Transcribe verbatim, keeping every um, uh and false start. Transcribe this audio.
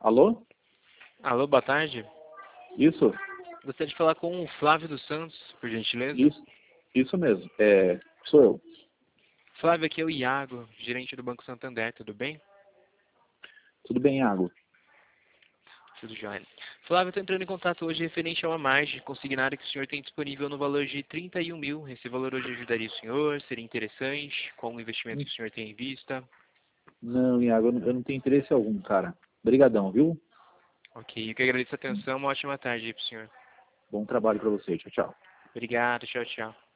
Alô? Alô, boa tarde. Isso? Gostaria de falar com o Flávio dos Santos, por gentileza. Isso, isso mesmo. É, sou eu. Flávio, aqui é o Iago, gerente do Banco Santander, tudo bem? Tudo bem, Iago? Tudo jóia. Flávio, estou entrando em contato hoje referente a uma margem consignada que o senhor tem disponível no valor de trinta e um mil. Esse valor hoje ajudaria o senhor? Seria interessante? Qual o investimento que o senhor tem em vista? Não, Iago, eu não, eu não tenho interesse algum, cara. Obrigadão, viu? Ok, eu que agradeço a atenção. Uma ótima tarde aí para o senhor. Bom trabalho pra você. Tchau, tchau. Obrigado, tchau, tchau.